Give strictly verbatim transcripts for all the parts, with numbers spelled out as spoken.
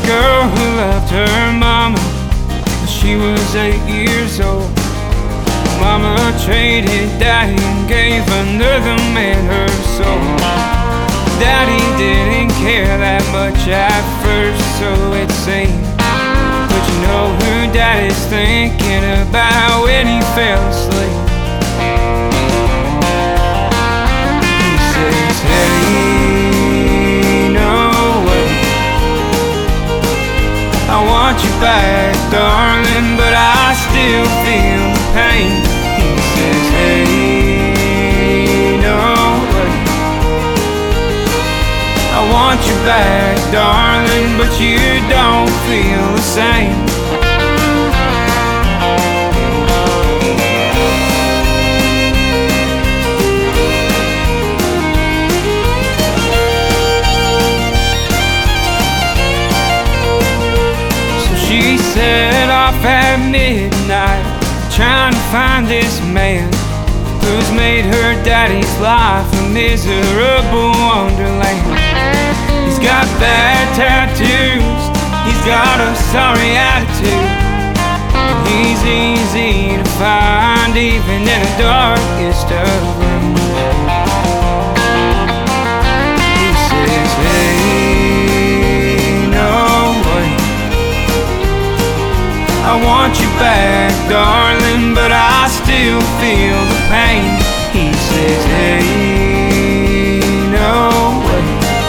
girl who loved her mama when she was eight years old. Mama traded daddy and gave another man her soul. Daddy didn't care that much at first, so it seemed. But you know who daddy's thinking about when he fell asleep? He says, hey, no way, I want you back, darling, but I still feel the pain. He says, hey, no way, I want you back, darling, but you don't feel the same. So she set off at midnight, trying to find this man who's made her daddy's life a miserable wonderland. He's got bad tattoos, he's got a sorry attitude, and he's easy to find even in the darkest of rooms. He says, hey, no way, I want you back, darling, but I still feel the pain. He says, hey, no way,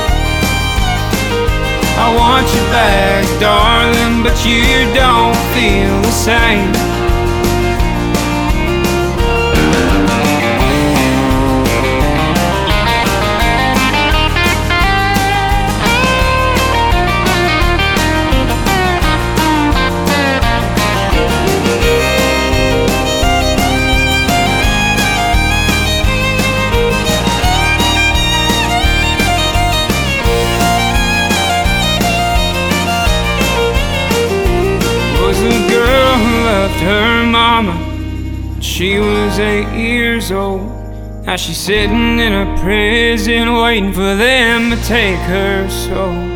I want you back, darling, but you don't feel the same. Her mama, she was eight years old. Now she's sitting in a prison waiting for them to take her soul.